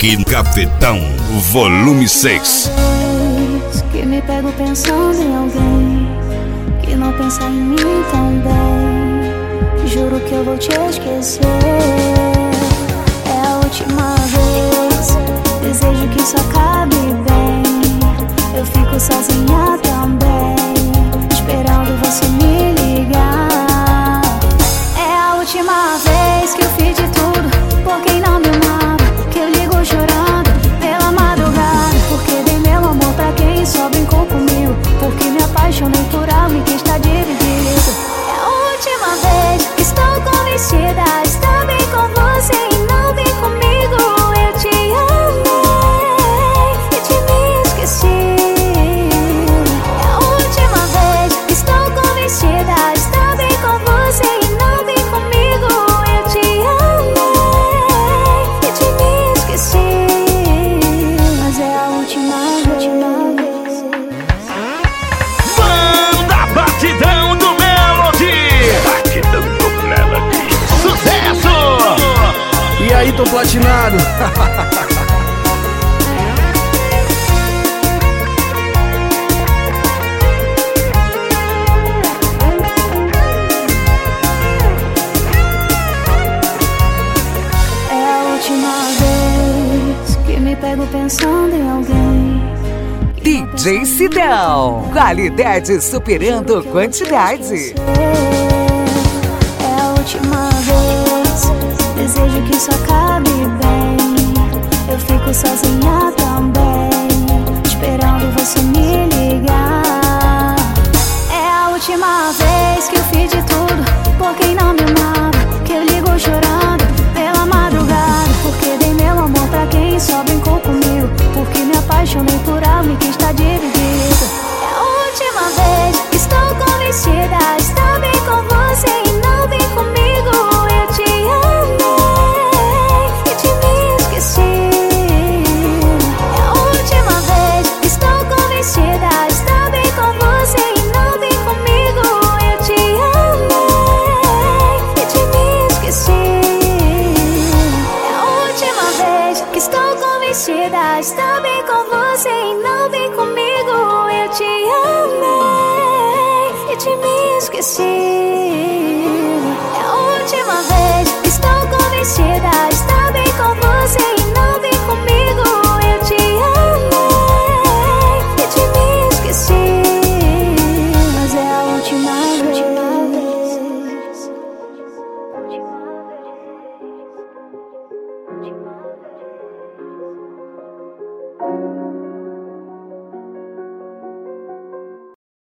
aqui no Cafetão, volume 6. Que me pego pensando em alguém que não pensa em mim também. Juro que eu vou te esquecer. É a última vez. Desejo que isso acabe bem. Eu fico sozinha também, esperando você me ligar. É a última vez que eu fiz de tudo por quem não me amava, que eu ligo chorando pela madrugada, porque dei meu amor pra quem só brincou comigo, porque me apaixonei por alguém que está dividido. É a última vez que estou convencida, está bem com você e não bem comigo. Eu te amei e te me esqueci. Tô platinado. É a última vez que me pego pensando em alguém. DJ Sidão, qualidade superando quantidade. É a última vez. Desejo que isso acabe bem. Eu fico sozinha também, esperando você me ligar. É a última vez que eu fiz de tudo por quem não me amava, que eu ligo chorando pela madrugada, porque dei meu amor pra quem só brincou comigo, porque me apaixonei por alguém que está dividido. É a última vez que estou convencida, está bem com você e não bem comigo. Eu te amo. Está bem com você e não bem comigo. Eu te amei e te me esqueci. É a última vez que estou convencida. Está bem com você e não bem comigo. Eu te amei e te me esqueci. Mas é a última vez.